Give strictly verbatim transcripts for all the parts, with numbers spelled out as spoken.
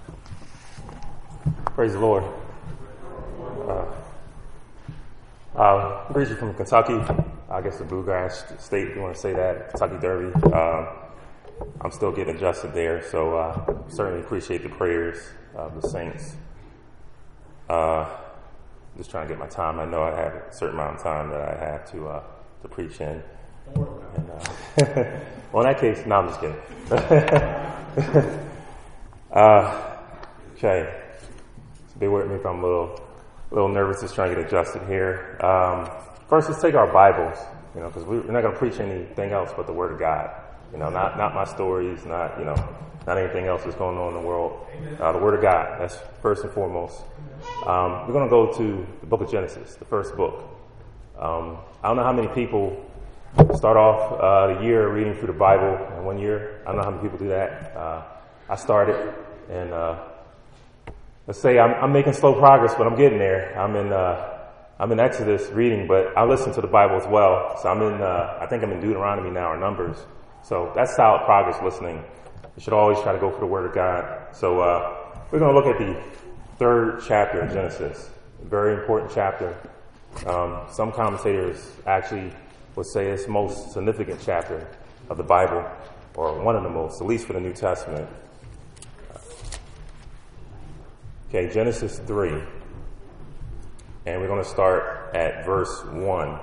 Praise the Lord. Uh, uh, I'm originally from Kentucky. I guess the Bluegrass State, if you want to say that, Kentucky Derby. Uh, I'm still getting adjusted there, so uh, certainly appreciate the prayers of the saints. Uh, just trying to get my time. I know I have a certain amount of time that I have to uh, to preach in. And, uh, well, in that case, no, I'm just kidding. uh, okay. Bear with me if I'm a little, a little nervous, just trying to get adjusted here. Um, first, let's take our Bibles, you know, because we're not going to preach anything else but the Word of God. You know, not not my stories, not you know, not anything else that's going on in the world. Uh, the Word of God. That's first and foremost. Um, we're going to go to the Book of Genesis, the first book. Um, I don't know how many people start off uh, the year reading through the Bible in one year. I don't know how many people do that. Uh, I started, and uh, let's say I'm, I'm making slow progress, but I'm getting there. I'm in uh, I'm in Exodus reading, but I listen to the Bible as well. So I'm in. Uh, I think I'm in Deuteronomy now, or Numbers. So that's solid progress listening. You should always try to go for the Word of God. So uh, we're going to look at the third chapter of Genesis, a very important chapter. Um, some commentators actually would say it's the most significant chapter of the Bible, or one of the most, at least for the New Testament. Okay, Genesis three, and we're going to start at verse one.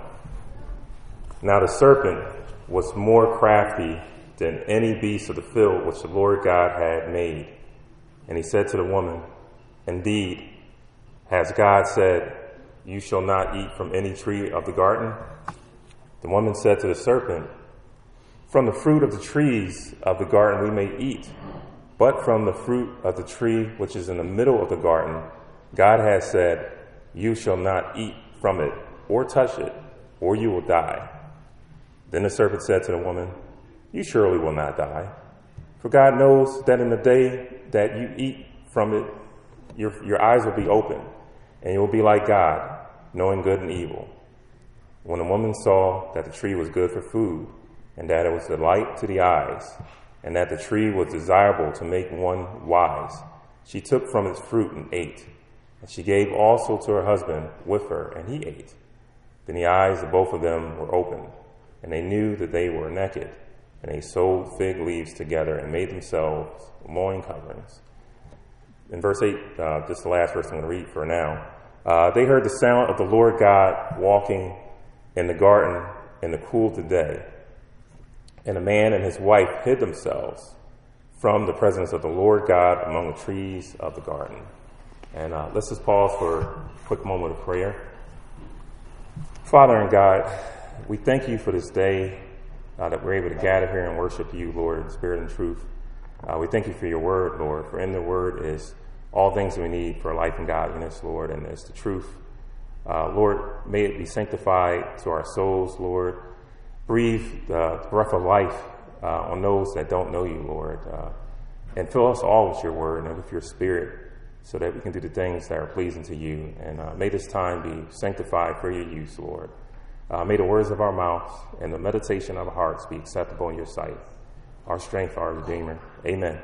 Now the serpent was more crafty than any beast of the field which the Lord God had made. And he said to the woman, indeed, has God said, you shall not eat from any tree of the garden? The woman said to the serpent, from the fruit of the trees of the garden we may eat, but from the fruit of the tree which is in the middle of the garden, God has said, you shall not eat from it or touch it, or you will die. Then the serpent said to the woman, you surely will not die, for God knows that in the day that you eat from it, your, your eyes will be open, and you will be like God, knowing good and evil. When the woman saw that the tree was good for food, and that it was a delight to the eyes, and that the tree was desirable to make one wise, she took from its fruit and ate. And she gave also to her husband with her, and he ate. Then the eyes of both of them were opened, and they knew that they were naked, and they sewed fig leaves together and made themselves loin coverings. In verse eight, uh, just the last verse I'm going to read for now, uh, they heard the sound of the Lord God walking in the garden in the cool of the day. And a man and his wife hid themselves from the presence of the Lord God among the trees of the garden. And uh, let's just pause for a quick moment of prayer. Father and God, we thank you for this day uh, that we're able to gather here and worship you, Lord, in spirit and truth. Uh, we thank you for your word, Lord, for in the word is all things we need for life and godliness, Lord, and it's the truth. Uh, Lord, may it be sanctified to our souls, Lord. Breathe uh, the breath of life uh, on those that don't know you, Lord, uh, and fill us all with your word and with your spirit so that we can do the things that are pleasing to you. And uh, may this time be sanctified for your use, Lord. Uh, may the words of our mouths and the meditation of our hearts be acceptable in your sight. Our strength, our Redeemer. Amen.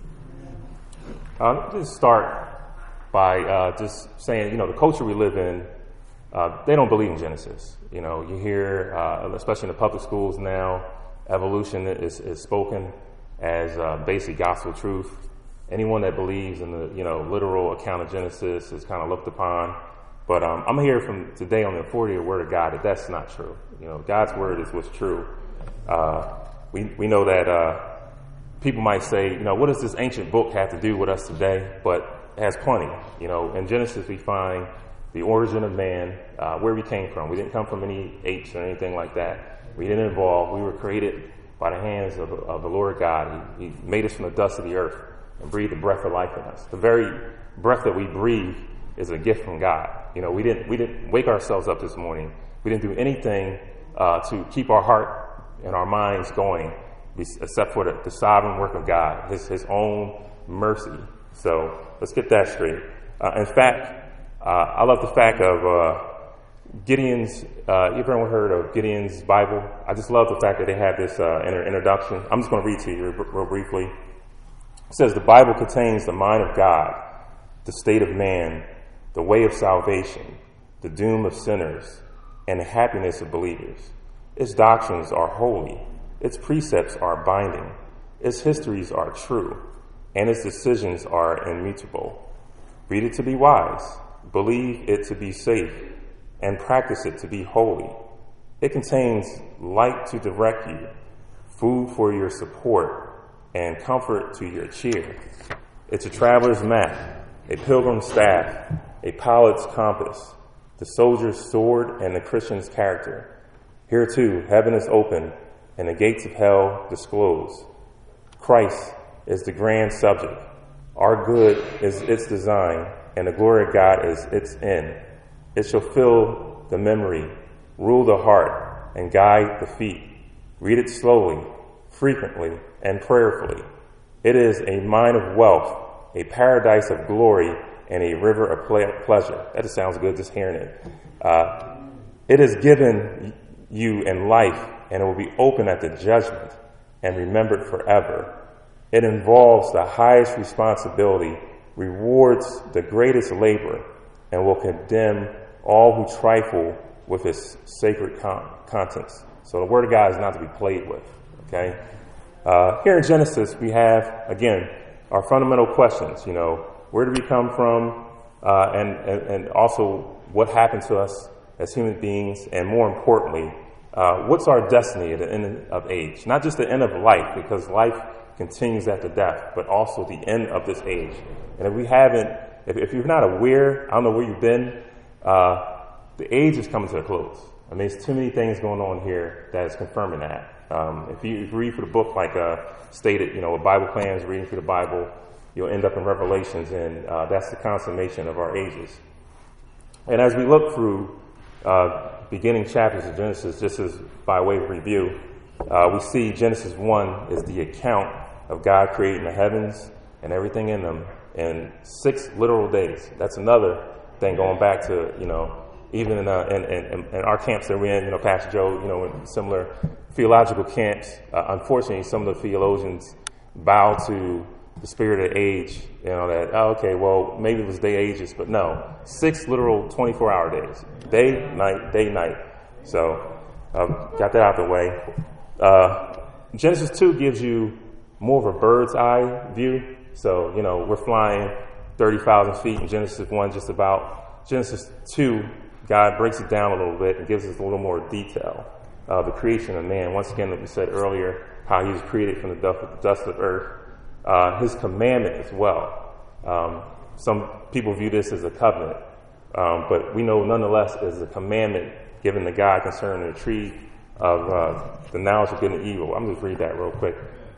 Uh, let me just start by uh, just saying, you know, the culture we live in, uh, they don't believe in Genesis. You know, you hear, uh, especially in the public schools now, evolution is, is spoken as uh, basic gospel truth. Anyone that believes in the, you know, literal account of Genesis is kind of looked upon. But um, I'm here from today on the authority of the Word of God that that's not true. You know, God's Word is what's true. Uh, we we know that uh, people might say, you know, what does this ancient book have to do with us today? But it has plenty. You know, in Genesis we find the origin of man, uh, where we came from. We didn't come from any apes or anything like that. We didn't evolve. We were created by the hands of, of the Lord God. He, he made us from the dust of the earth and breathed the breath of life in us. The very breath that we breathe is a gift from God. You know, we didn't we didn't wake ourselves up this morning. We didn't do anything uh, to keep our heart and our minds going, except for the, the sovereign work of God, His His own mercy. So let's get that straight. Uh, in fact, uh, I love the fact of uh, Gideon's. Uh, you ever heard of Gideon's Bible? I just love the fact that they have this uh, inter- introduction. I'm just going to read to you real, real briefly. It says the Bible contains the mind of God, the state of man, the way of salvation, the doom of sinners, and the happiness of believers. Its doctrines are holy, its precepts are binding, its histories are true, and its decisions are immutable. Read it to be wise, believe it to be safe, and practice it to be holy. It contains light to direct you, food for your support, and comfort to your cheer. It's a traveler's map, a pilgrim's staff, a pilot's compass, the soldier's sword, and the Christian's character. Here too, heaven is open, and the gates of hell disclose. Christ is the grand subject. Our good is its design, and the glory of God is its end. It shall fill the memory, rule the heart, and guide the feet. Read it slowly, frequently, and prayerfully. It is a mine of wealth, a paradise of glory, and a river of ple- pleasure. That just sounds good just hearing it. Uh, it is given you in life, and it will be open at the judgment and remembered forever. It involves the highest responsibility, rewards the greatest labor, and will condemn all who trifle with its sacred con- contents. So the Word of God is not to be played with, okay? Uh, here in Genesis, we have, again, our fundamental questions, you know, where do we come from, uh, and, and, and also what happened to us as human beings, and more importantly, uh, what's our destiny at the end of age? Not just the end of life, because life continues after death, but also the end of this age. And if we haven't, if, if you're not aware, I don't know where you've been, uh, the age is coming to a close. I mean, there's too many things going on here that is confirming that. Um, if you read through the book, like uh, stated, you know, a Bible plan is reading through the Bible, you'll end up in Revelations, and uh, that's the consummation of our ages. And as we look through uh, beginning chapters of Genesis, just as by way of review, uh, we see Genesis one is the account of God creating the heavens and everything in them in six literal days. That's another thing going back to, you know, even in, uh, in, in, in our camps that we're in, you know, Pastor Joe, you know, in similar theological camps, uh, unfortunately, some of the theologians bow to the spirit of age, you know, that, oh, okay, well, maybe it was day ages, but no, six literal twenty-four hour days, day, night, day, night. So, uh, got that out the way. Uh, Genesis two gives you more of a bird's eye view. So, you know, we're flying thirty thousand feet in Genesis one, just about. Genesis two, God breaks it down a little bit and gives us a little more detail of the creation of man. Once again, like we said earlier, how he was created from the dust of earth. Uh, his commandment as well. Um, some people view this as a covenant, um, but we know nonetheless is a commandment given to God concerning the tree of uh, the knowledge of good and evil. I'm going to read that real quick.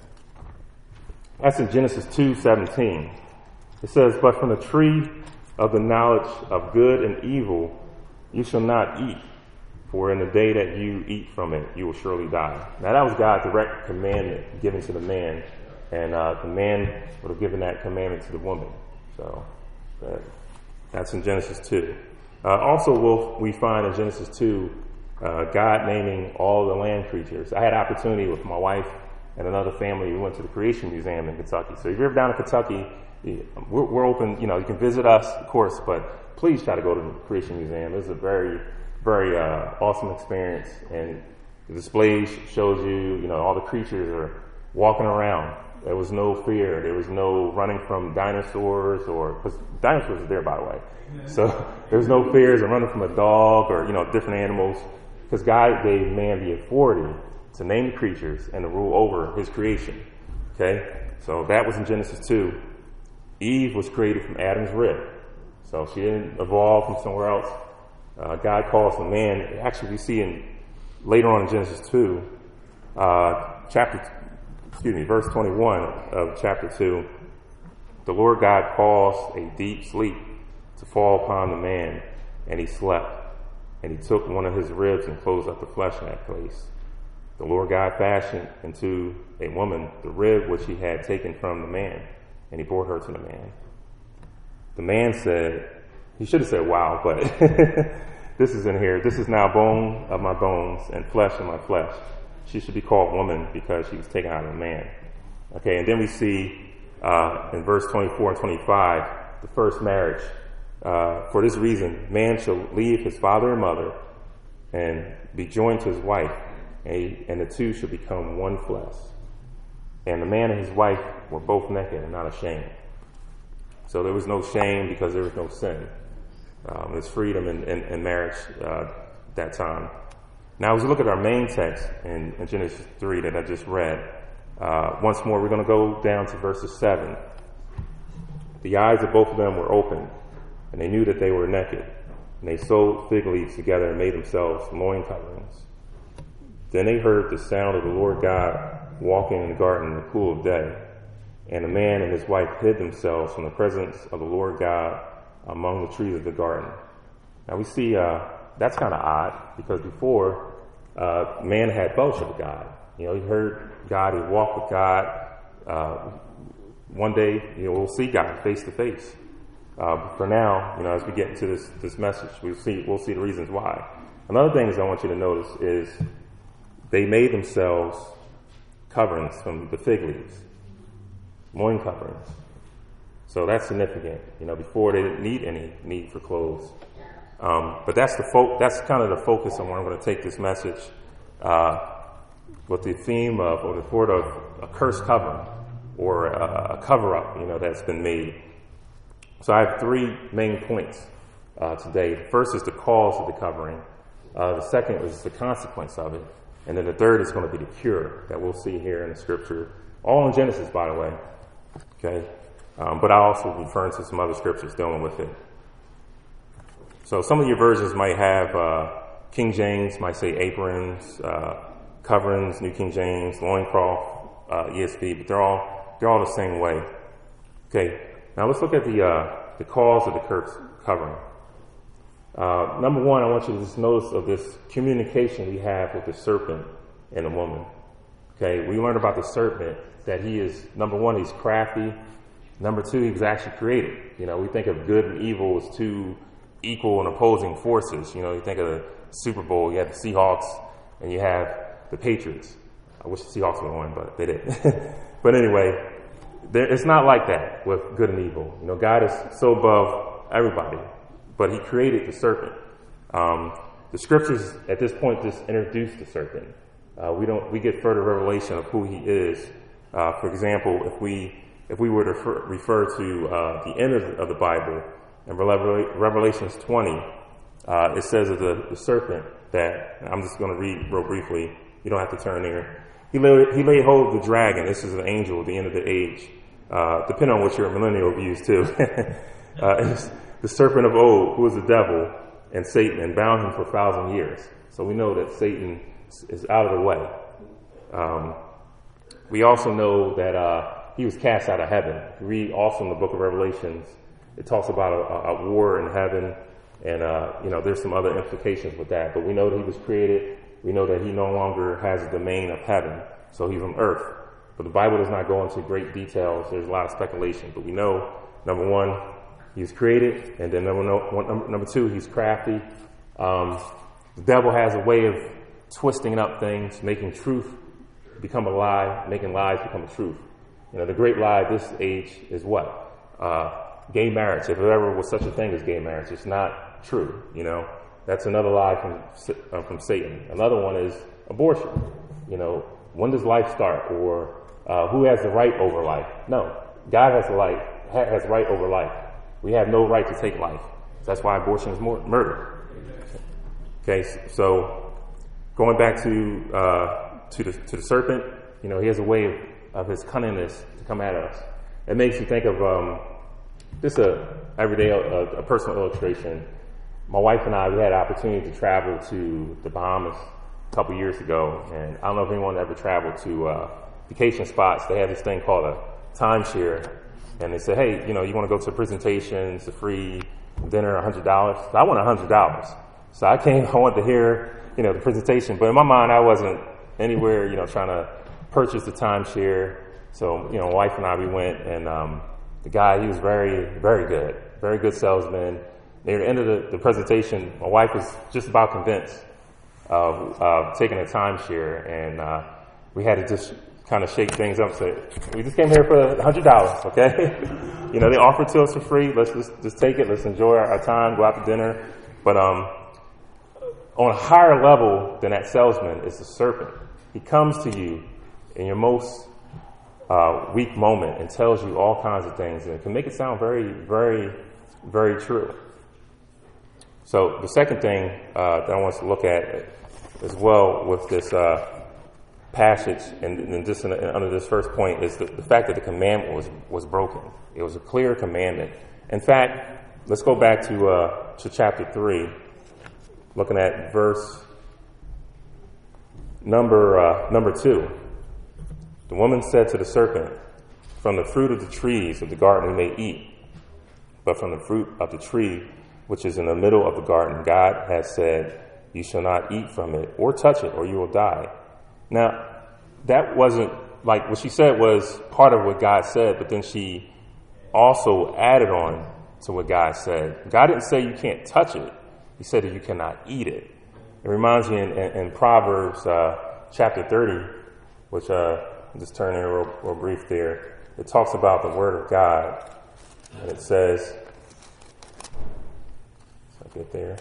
That's in Genesis two seventeen. It says, "But from the tree of the knowledge of good and evil you shall not eat, for in the day that you eat from it, you will surely die." Now that was God's direct commandment given to the man. And uh, the man would have given that commandment to the woman. So uh, that's in Genesis two. Uh, also, we'll, we find in Genesis two, uh, God naming all the land creatures. I had opportunity with my wife and another family. We went to the Creation Museum in Kentucky. So if you're ever down in Kentucky, we're, we're open. You know, you can visit us, of course, but please try to go to the Creation Museum. It's a very, very uh, awesome experience. And the displays shows you, you know, all the creatures are walking around. There was no fear. There was no running from dinosaurs, or because dinosaurs are there, by the way. So there was no fears of running from a dog or, you know, different animals, because God gave man the authority to name the creatures and to rule over his creation. Okay, so that was in Genesis two. Eve was created from Adam's rib, so she didn't evolve from somewhere else. Uh, God calls the man. Actually, we see in later on in Genesis two, uh, chapter. Excuse me, verse twenty-one of chapter two, the Lord God caused a deep sleep to fall upon the man, and he slept. And he took one of his ribs and closed up the flesh in that place. The Lord God fashioned into a woman the rib which he had taken from the man, and he brought her to the man. The man said, he should have said, wow, but this is in here. This is now bone of my bones and flesh of my flesh. She should be called woman because she was taken out of a man. Okay, and then we see uh, in verse twenty-four and twenty-five, the first marriage. Uh, for this reason, man shall leave his father and mother and be joined to his wife, and, he, and the two shall become one flesh. And the man and his wife were both naked and not ashamed. So there was no shame because there was no sin. Um, there's freedom in, in, in marriage uh, that time. Now, as we look at our main text in, in Genesis three that I just read, uh, once more we're going to go down to verses seven. The eyes of both of them were opened, and they knew that they were naked. And they sewed fig leaves together and made themselves loin coverings. Then they heard the sound of the Lord God walking in the garden in the cool of day. And the man and his wife hid themselves from the presence of the Lord God among the trees of the garden. Now we see uh, that's kind of odd, because before uh, man had fellowship with God. You know, he heard God, he walked with God. Uh, one day, you know, we'll see God face to face. Uh, but for now, you know, as we get into this this message, we'll see we'll see the reasons why. Another thing is I want you to notice is they made themselves coverings from the fig leaves, loin coverings. So that's significant. You know, before they didn't need any need for clothes. Um, but that's the fo- that's kind of the focus on where I'm going to take this message, uh, with the theme of, or the thought of a curse covering, or a, a cover up, you know, that's been made. So I have three main points uh, today. The first is the cause of the covering. Uh, the second is the consequence of it. And then the third is going to be the cure that we'll see here in the scripture. All in Genesis, by the way. Okay. Um, but I'll also refer to some other scriptures dealing with it. So some of your versions might have, uh, King James might say aprons, uh, coverings, New King James, loincloth, uh, E S V, but they're all, they're all the same way. Okay. Now let's look at the, uh, the cause of the curse covering. Uh, number one, I want you to just notice of this communication we have with the serpent and the woman. Okay. We learned about the serpent that he is, number one, he's crafty. Number two, he was actually created. You know, we think of good and evil as two equal and opposing forces. You know, you think of the Super Bowl, you have the Seahawks and you have the Patriots. I wish the Seahawks would have won, but they didn't. But anyway, there, it's not like that with good and evil. You know, God is so above everybody, but he created the serpent. Um, the scriptures at this point just introduce the serpent. Uh, we don't, we get further revelation of who he is. Uh, for example, if we, if we were to refer, refer to, uh, the end of, of the Bible, in Revelations twenty, uh, it says of the, the serpent that, I'm just going to read real briefly. You don't have to turn there. He laid, he laid hold of the dragon. This is an angel at the end of the age. Uh, depending on what your millennial views too. uh, it's the serpent of old, who is the devil and Satan, and bound him for a thousand years. So we know that Satan is out of the way. Um, we also know that, uh, he was cast out of heaven. If you read also in the book of Revelations, it talks about a, a war in heaven, and, uh, you know, there's some other implications with that. But we know that he was created. We know that he no longer has the domain of heaven, so he's on earth. But the Bible does not go into great details. There's a lot of speculation. But we know, number one, he's created, and then number, no, number two, he's crafty. Um, the devil has a way of twisting up things, making truth become a lie, making lies become a truth. You know, the great lie at this age is what? Uh, gay marriage. If there ever was such a thing as gay marriage, it's not true. You know, that's another lie from uh, from Satan. Another one is abortion. You know, when does life start? Or uh, who has the right over life? No, God has the life, has right over life. We have no right to take life. That's why abortion is more murder. Okay, so going back to uh, to the to the serpent, you know, he has a way of, of his cunningness to come at us. It makes you think of um, just a everyday a, a personal illustration. My wife and I, we had an opportunity to travel to the Bahamas a couple years ago, and I don't know if anyone ever traveled to uh, vacation spots. They have this thing called a timeshare, and they say, hey, you know, you want to go to a presentation, it's a free dinner, one hundred dollars. So I want one hundred dollars. So I came, I wanted to hear, you know, the presentation, but in my mind, I wasn't anywhere, you know, trying to purchase the timeshare. So, you know, my wife and I, we went, and um, the guy, he was very, very good, very good salesman. Near the end of the, the presentation, my wife was just about convinced of uh, taking a timeshare, and uh, we had to just kind of shake things up and say, we just came here for a hundred dollars, okay? You know, they offer it to us for free. Let's just, just take it. Let's enjoy our, our time, go out to dinner. But um, on a higher level than that salesman is the serpent. He comes to you in your most uh, weak moment and tells you all kinds of things, and it can make it sound very, very, very true. So the second thing uh, that I want us to look at as well with this uh, passage and, and just in, under this first point is the, the fact that the commandment was, was broken. It was a clear commandment. In fact, let's go back to, uh, to chapter three, looking at verse number, uh, number two. The woman said to the serpent, from the fruit of the trees of the garden we may eat, but from the fruit of the tree which is in the middle of the garden, God has said, you shall not eat from it or touch it or you will die. Now, that wasn't, like what she said was part of what God said, but then she also added on to what God said. God didn't say you can't touch it. He said that you cannot eat it. It reminds me in, in, in Proverbs uh, chapter thirty, which uh, I'll just turn in real, real brief there. It talks about the word of God, and it says, I'll get there.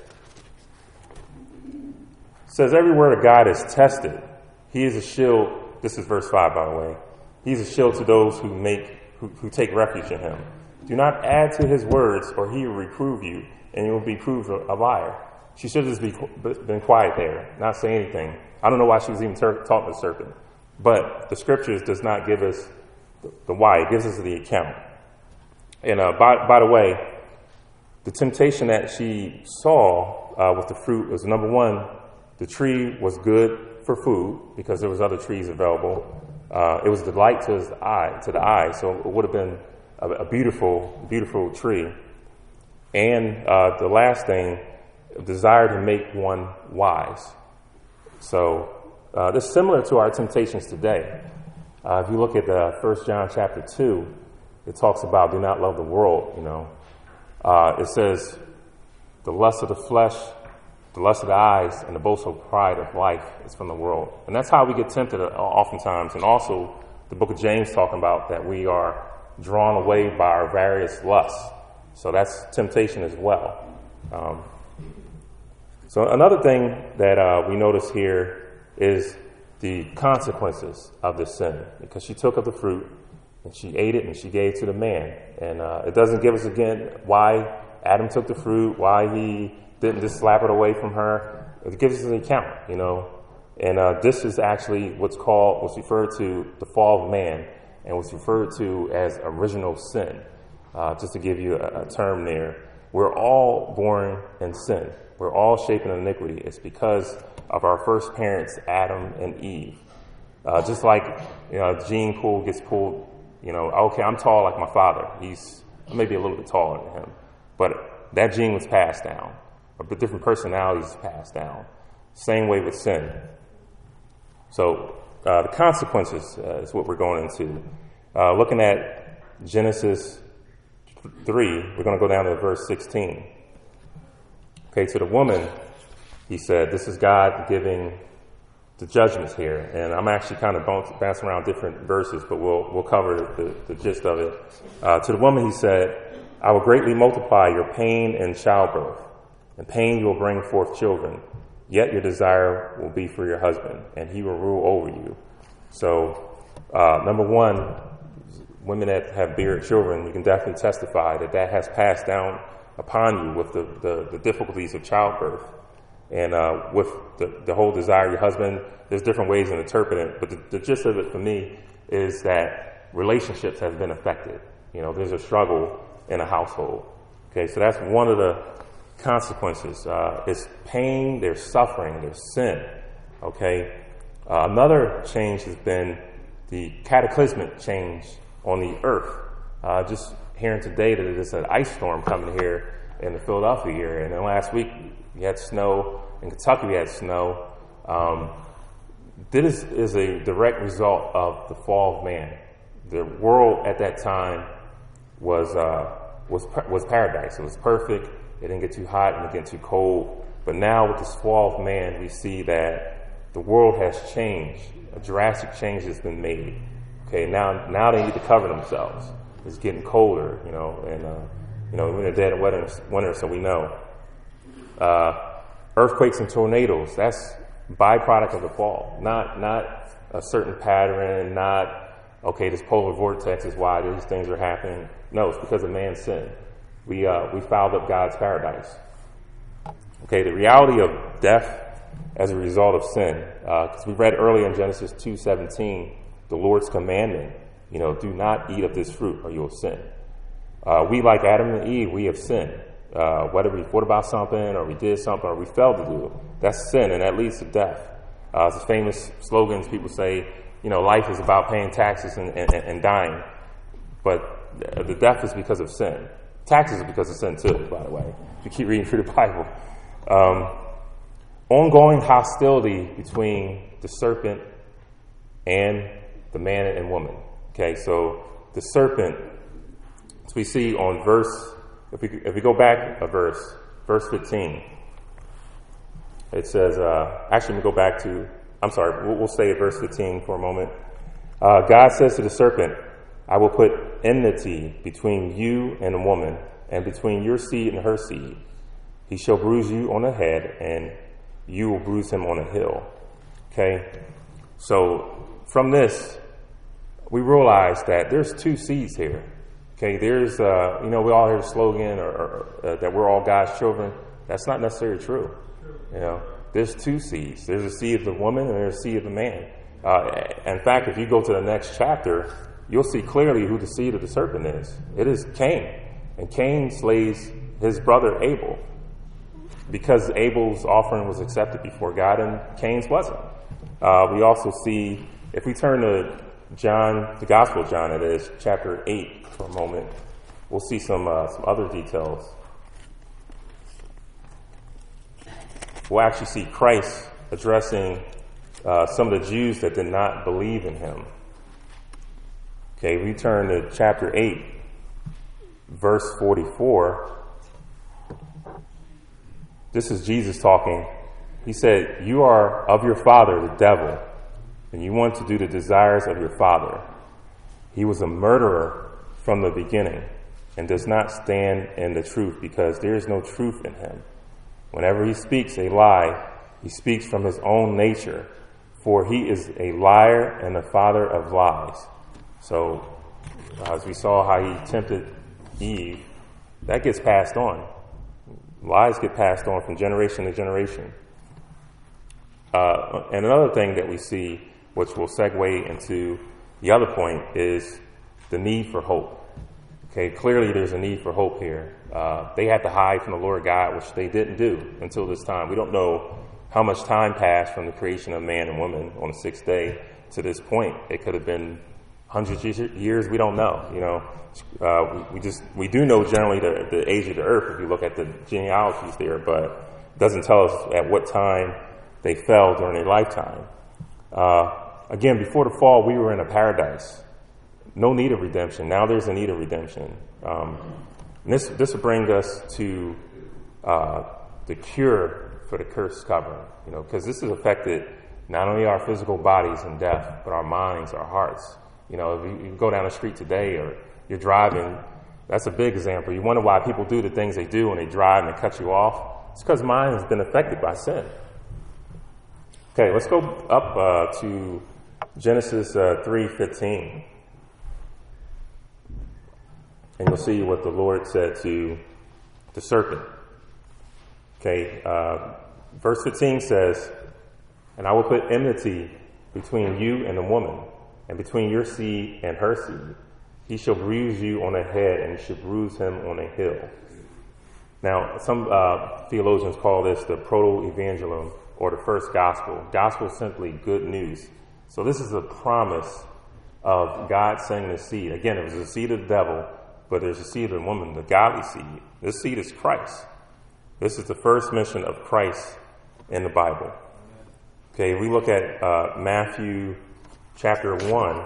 It says, every word of God is tested. He is a shield. This is verse five, by the way. He's a shield to those who make who, who take refuge in him. Do not add to his words, or he will reprove you, and you will be proved a liar. She should have just be, been quiet there, not say anything. I don't know why she was even ter- talking to the serpent. But the scriptures does not give us the, the why. It gives us the account. And uh, by, by the way, the temptation that she saw uh, with the fruit was, number one, the tree was good for food because there was other trees available. Uh, it was delight to the eye, to the eye, so it would have been a, a beautiful, beautiful tree. And uh, the last thing, desire to make one wise. So uh, this is similar to our temptations today. Uh, if you look at the First John chapter two, it talks about do not love the world. You know, uh, it says the lust of the flesh, the lust of the eyes, and the boastful pride of life is from the world. And that's how we get tempted oftentimes. And also the book of James talking about that we are drawn away by our various lusts. So that's temptation as well. Um, so another thing that uh, we notice here is the consequences of this sin, because she took of the fruit and she ate it and she gave it to the man. And uh, it doesn't give us again why Adam took the fruit, why he didn't just slap it away from her. It gives us an account, you know. And uh, this is actually what's called, what's referred to the fall of man, and what's referred to as original sin. Uh, just to give you a, a term there, we're all born in sin. We're all shaped in iniquity. It's because of our first parents, Adam and Eve. Uh, just like, you know, a gene pool gets pulled, you know, okay, I'm tall like my father. He's maybe a little bit taller than him. But that gene was passed down. But different personalities passed down. Same way with sin. So uh, the consequences uh, is what we're going into. Uh, looking at Genesis three, we're going to go down to verse sixteen. Okay, to the woman, he said, this is God giving the judgments here. And I'm actually kind of bouncing around different verses, but we'll we'll cover the, the gist of it. Uh, to the woman, he said, I will greatly multiply your pain in childbirth. In pain you will bring forth children. Yet your desire will be for your husband, and he will rule over you. So, uh, number one, women that have bear children, you can definitely testify that that has passed down upon you with the, the, the difficulties of childbirth. And uh, with the, the whole desire of your husband, there's different ways to interpret it. But the, the gist of it for me is that relationships have been affected. You know, there's a struggle in a household. Okay, so that's one of the consequences. Uh, it's pain, there's suffering, there's sin. Okay, uh, another change has been the cataclysmic change on the earth. Uh, just hearing today that there's an ice storm coming here in the Philadelphia area, and then last week we had snow in Kentucky. We had snow. Um, this is a direct result of the fall of man. The world at that time was uh, was was paradise. It was perfect. It didn't get too hot and it didn't get too cold. But now with this fall of man, we see that the world has changed. A drastic change has been made. Okay, now now they need to cover themselves. It's getting colder, you know, and uh, you know we're in a dead winter, winter, so we know. Uh, earthquakes and tornadoes. That's byproduct of the fall. Not not a certain pattern. Not okay. This polar vortex is why these things are happening. No, it's because of man's sin. We uh, we fouled up God's paradise. Okay, the reality of death as a result of sin. Because uh, we read earlier in Genesis two seventeen, the Lord's commandment, you know, do not eat of this fruit or you'll sin. Uh, we, like Adam and Eve, we have sinned. Uh, whether we thought about something or we did something or we failed to do it, that's sin, and that leads to death. Uh, it's a famous slogans people say, you know, life is about paying taxes and, and, and dying. But the death is because of sin. Taxes are because of sin too, by the way, if you keep reading through the Bible. Um, ongoing hostility between the serpent and the man and woman. Okay, so the serpent, as we see on verse, if we if we go back a verse, verse fifteen, it says, uh, actually we go back to, I'm sorry, we'll, we'll stay at verse fifteen for a moment. Uh, God says to the serpent, I will put enmity between you and the woman, and between your seed and her seed. He shall bruise you on the head, and you will bruise him on the heel. Okay? So, from this, we realize that there's two seeds here. Okay? There's, uh, you know, we all hear the slogan or, or uh, that we're all God's children. That's not necessarily true. You know, there's two seeds. There's a seed of the woman and there's a seed of the man. Uh, in fact, if you go to the next chapter, you'll see clearly who the seed of the serpent is. It is Cain. And Cain slays his brother Abel because Abel's offering was accepted before God and Cain's wasn't. Uh, we also see, if we turn to John, the Gospel of John, it is, chapter eight for a moment, we'll see some, uh, some other details. We'll actually see Christ addressing uh, some of the Jews that did not believe in him. Okay, we turn to chapter eight, verse forty-four. This is Jesus talking. He said, you are of your father, the devil, and you want to do the desires of your father. He was a murderer from the beginning and does not stand in the truth because there is no truth in him. Whenever he speaks a lie, he speaks from his own nature, for he is a liar and the father of lies. So, as we saw how he tempted Eve, that gets passed on. Lies get passed on from generation to generation. Uh, and another thing that we see, which will segue into the other point, is the need for hope. Okay, clearly there's a need for hope here. Uh, they had to hide from the Lord God, which they didn't do until this time. We don't know how much time passed from the creation of man and woman on the sixth day to this point. It could have been hundreds of years. We don't know. You know, uh, we, we just we do know generally the, the age of the earth if you look at the genealogies there, but it doesn't tell us at what time they fell during their lifetime. Uh, again, before the fall, we were in a paradise. No need of redemption. Now there's a need of redemption. Um, and this this will bring us to uh, the cure for the curse covering. You know, because this has affected not only our physical bodies in death, but our minds, our hearts. You know, if you, you go down the street today or you're driving, that's a big example. You wonder why people do the things they do when they drive and they cut you off. It's because mine has been affected by sin. Okay, let's go up uh, to Genesis uh, three fifteen. And you'll see what the Lord said to the serpent. Okay, uh, verse fifteen says, and I will put enmity between you and the woman, and between your seed and her seed. He shall bruise you on the head, and you shall bruise him on the heel. Now, some uh, theologians call this the proto-evangelium, or the first gospel. Gospel is simply good news. So this is a promise of God sending the seed. Again, it was the seed of the devil, but there's a seed of the woman, the godly seed. This seed is Christ. This is the first mention of Christ in the Bible. Okay, we look at uh, Matthew chapter one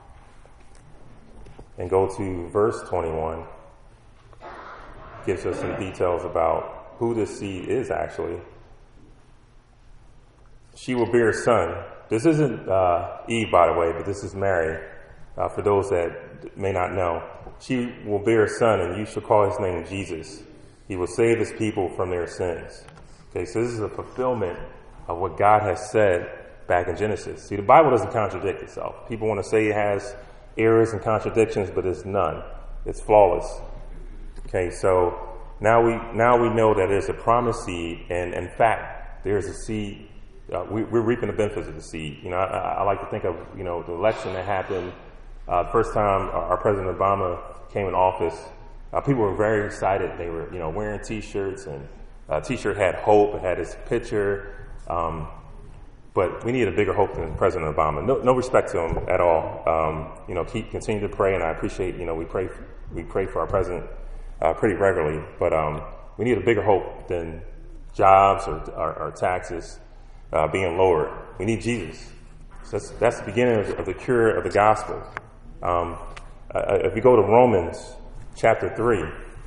and go to verse twenty-one. Gives us some details about who this seed is actually. she will bear a son. This isn't uh, Eve, by the way, but this is Mary. Uh, for those that may not know, she will bear a son, and you shall call his name Jesus. He will save his people from their sins. Okay, so this is a fulfillment of what God has said back in Genesis. See, the Bible doesn't contradict itself. People want to say it has errors and contradictions, but it's none. It's flawless. Okay, so now we now we know that there's a promised seed, and in fact, there's a seed. Uh, we, we're reaping the benefits of the seed. You know, I, I like to think of, you know, the election that happened. Uh, the first time our President Obama came in office, uh, people were very excited. They were, you know, wearing T-shirts, and uh, T-shirt had hope. It had his picture. Um, but we need a bigger hope than President Obama. No, no respect to him at all. Um, you know, keep continue to pray, and I appreciate. You know, we pray we pray for our president uh, pretty regularly. But um, we need a bigger hope than jobs or, or, or taxes uh, being lowered. We need Jesus. So that's that's the beginning of, of the cure of the gospel. Um, uh, if we go to Romans chapter three,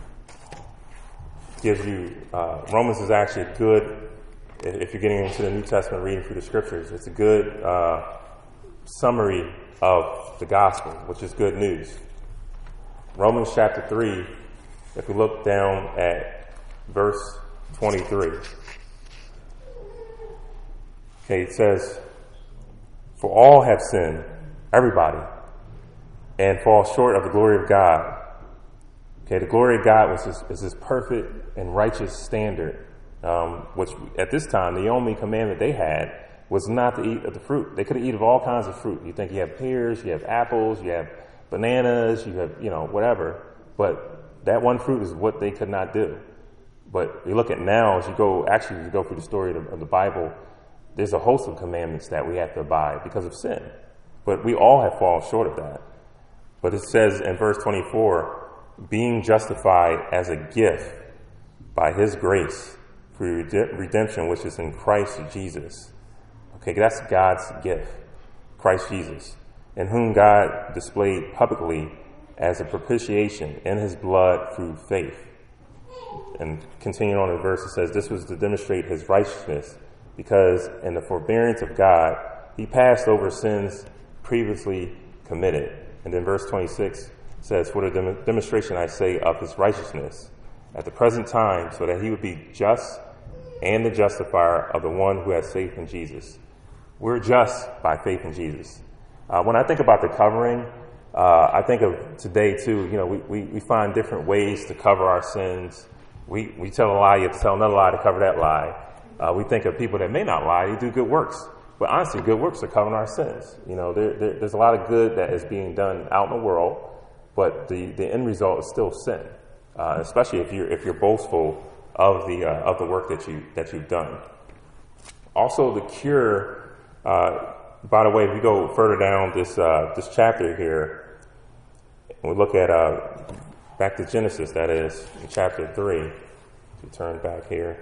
gives you uh, Romans is actually a good, if you're getting into the New Testament, reading through the scriptures, it's a good uh, summary of the gospel, which is good news. Romans chapter three, if we look down at verse twenty-three, okay, it says, "For all have sinned," everybody, "and fall short of the glory of God." Okay, the glory of God was this, is this perfect and righteous standard, um, which at this time, the only commandment they had was not to eat of the fruit. They could eat of all kinds of fruit. You think you have pears, you have apples, you have bananas, you have, you know, whatever. But that one fruit is what they could not do. But you look at now, as you go, actually, as you go through the story of, of the Bible, there's a host of commandments that we have to abide because of sin. But we all have fallen short of that. But it says in verse twenty-four, "Being justified as a gift by his grace through redemption, which is in Christ Jesus." Okay, that's God's gift, Christ Jesus, in whom God displayed publicly as a propitiation in his blood through faith. And continuing on in the verse, it says, "This was to demonstrate his righteousness, because in the forbearance of God, he passed over sins previously committed." And then verse twenty-six says, "For the dem- demonstration, I say, of his righteousness at the present time, so that he would be just and the justifier of the one who has faith in Jesus." We're just by faith in Jesus. Uh, when I think about the covering, uh, I think of today too, you know, we, we, we find different ways to cover our sins. We, we tell a lie, you have to tell another lie to cover that lie. Uh, we think of people that may not lie, they do good works. But honestly, good works are covering our sins. You know, there, there, there's a lot of good that is being done out in the world, but the, the end result is still sin, uh, especially if you're if you're boastful of the uh, of the work that you that you've done. Also, the cure. Uh, by the way, if we go further down this uh, this chapter here, and we look at uh, back to Genesis, that is in chapter three. If you turn back here,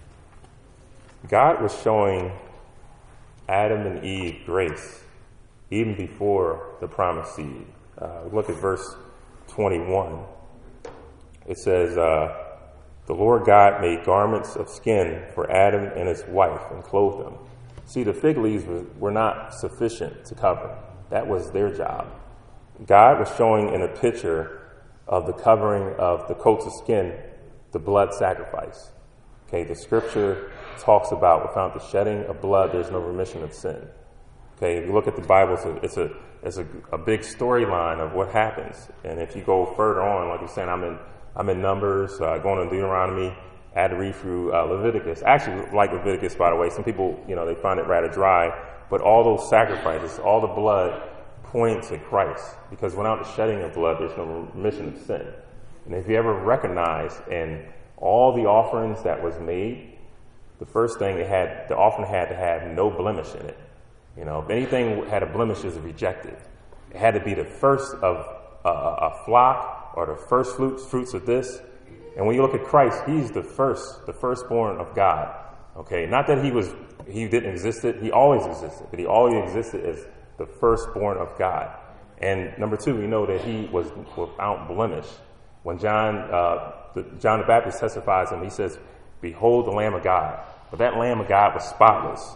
God was showing Adam and Eve grace even before the promised seed. Uh, look at verse twenty-one. It says, uh, "The Lord God made garments of skin for Adam and his wife and clothed them." See, the fig leaves were, were not sufficient to cover. That was their job. God was showing in a picture of the covering of the coats of skin, the blood sacrifice. Okay, the scripture talks about without the shedding of blood, there's no remission of sin. Okay, if you look at the Bible, it's a it's a, it's a, a big storyline of what happens. And if you go further on, like you're saying, I'm in I'm in Numbers, uh, going to Deuteronomy. I had to read through uh, Leviticus. I actually like Leviticus, by the way. Some people, you know, they find it rather dry. But all those sacrifices, all the blood pointing to Christ. Because without the shedding of blood, there's no remission of sin. And if you ever recognize in all the offerings that was made, the first thing it had, the offering had to have no blemish in it. You know, if anything had a blemish, it was rejected. It had to be the first of a, a flock or the first fruits, fruits of this. And when you look at Christ, he's the first, the firstborn of God. Okay, not that he was, he didn't exist, he always existed, but he always existed as the firstborn of God. And number two, we know that he was without blemish. When John, uh, the, John the Baptist testifies him, he says, "Behold the Lamb of God." But that Lamb of God was spotless.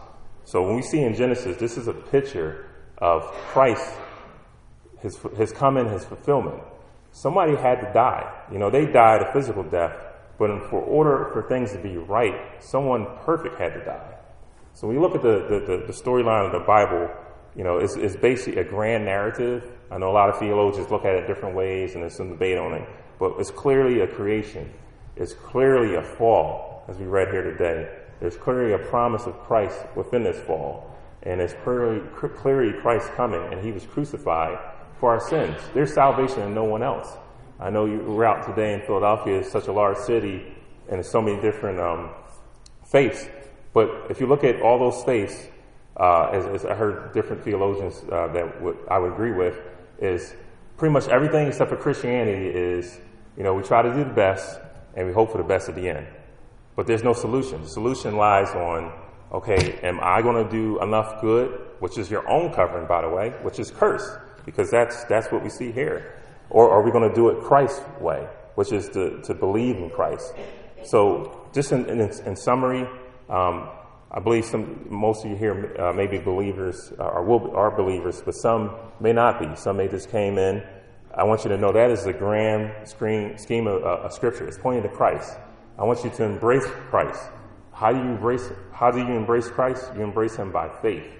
So when we see in Genesis, this is a picture of Christ, his, his coming, his fulfillment. Somebody had to die. You know, they died a physical death, but in, for order for things to be right, someone perfect had to die. So when you look at the, the, the, the storyline of the Bible, you know, it's, it's basically a grand narrative. I know a lot of theologians look at it different ways, and there's some debate on it, but it's clearly a creation. It's clearly a fall, as we read here today. There's clearly a promise of Christ within this fall, and it's clearly, clearly Christ coming, and he was crucified for our sins. There's salvation in no one else. I know you were out today in Philadelphia. It's such a large city, and there's so many different um, faiths. But if you look at all those faiths, uh, as, as I heard different theologians uh, that would, I would agree with, is pretty much everything except for Christianity is, you know, we try to do the best, and we hope for the best at the end. But there's no solution. The solution lies on, okay, am I going to do enough good, which is your own covering, by the way, which is curse, because that's that's what we see here. Or are we going to do it Christ's way, which is to, to believe in Christ? So just in, in, in summary, um, I believe some most of you here uh, may be believers uh, or will, are believers, but some may not be. Some may just came in. I want you to know that is the grand screen, scheme of, uh, of Scripture. It's pointing to Christ. I want you to embrace Christ. How do you embrace? How do you embrace Christ? You embrace him by faith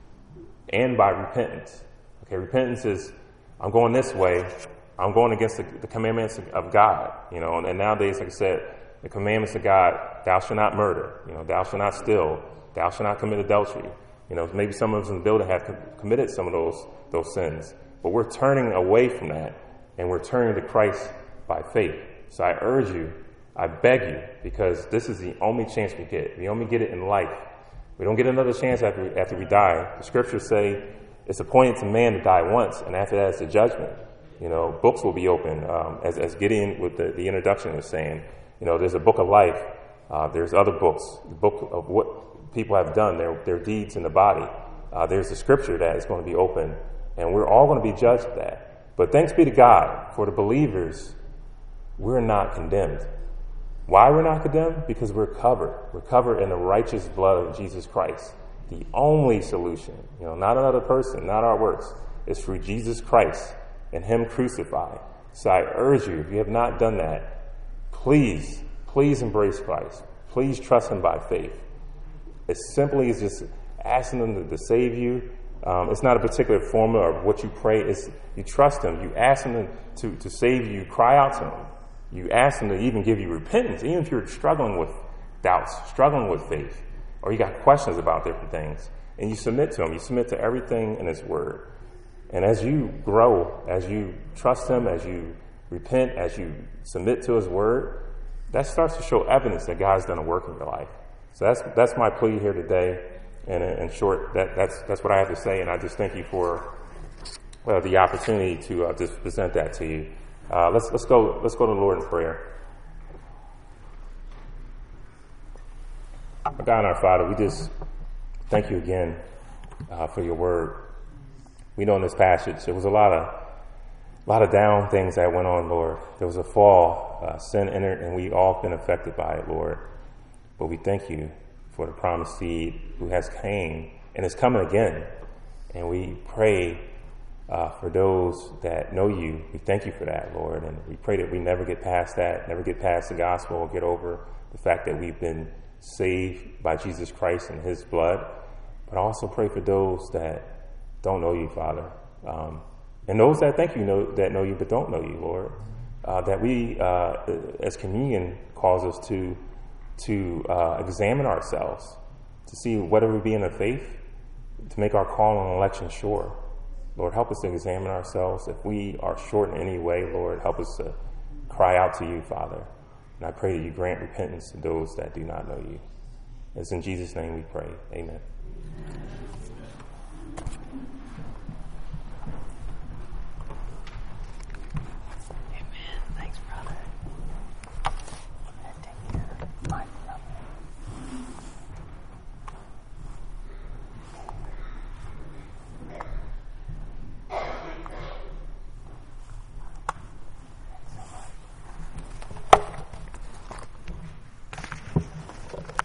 and by repentance. Okay, repentance is I'm going this way. I'm going against the, the commandments of God. You know, and, and nowadays, like I said, the commandments of God: thou shalt not murder. You know, thou shalt not steal. Thou shalt not commit adultery. You know, maybe some of us in the building have com- committed some of those those sins, but we're turning away from that, and we're turning to Christ by faith. So I urge you. I beg you, because this is the only chance we get. We only get it in life. We don't get another chance after we, after we die. The scriptures say it's appointed to man to die once, and after that it's the judgment. You know, books will be open. Um, as, as Gideon with the, the introduction was saying, you know, there's a book of life. Uh, there's other books, the book of what people have done, their, their deeds in the body. Uh, there's the scripture that is going to be open, and we're all going to be judged for that. But thanks be to God, for the believers, we're not condemned. Why we're not condemned? Because we're covered. We're covered in the righteous blood of Jesus Christ. The only solution, you know, not another person, not our works, is through Jesus Christ and him crucified. So I urge you, if you have not done that, please, please embrace Christ. Please trust him by faith. As simply as just asking him to, to save you. Um, it's not a particular formula of what you pray. It's you trust him. You ask him to, to save you. You cry out to him. You ask him to even give you repentance, even if you're struggling with doubts, struggling with faith, or you got questions about different things, and you submit to him. You submit to everything in his word. And as you grow, as you trust him, as you repent, as you submit to his word, that starts to show evidence that God's done a work in your life. So that's that's my plea here today. And in short, that, that's that's what I have to say. And I just thank you for well, the opportunity to uh, just present that to you. Uh, let's let's go let's go to the Lord in prayer. Our God and our Father, we just thank you again uh, for your word. We know in this passage there was a lot of a lot of down things that went on, Lord. There was a fall, uh, sin entered, and we all been affected by it, Lord. But we thank you for the promised seed who has came and is coming again. And we pray uh, for those that know you. We thank you for that, Lord. And we pray that we never get past that, never get past the gospel, or get over the fact that we've been saved by Jesus Christ and his blood. But I also pray for those that don't know you, Father. Um, and those that think you know, that know you but don't know you, Lord. Uh, that we, uh, as communion, calls us to to uh, examine ourselves, to see whether we be in the faith, to make our call on election sure. Lord, help us to examine ourselves. If we are short in any way, Lord, help us to cry out to you, Father. And I pray that you grant repentance to those that do not know you. It's in Jesus' name we pray. Amen.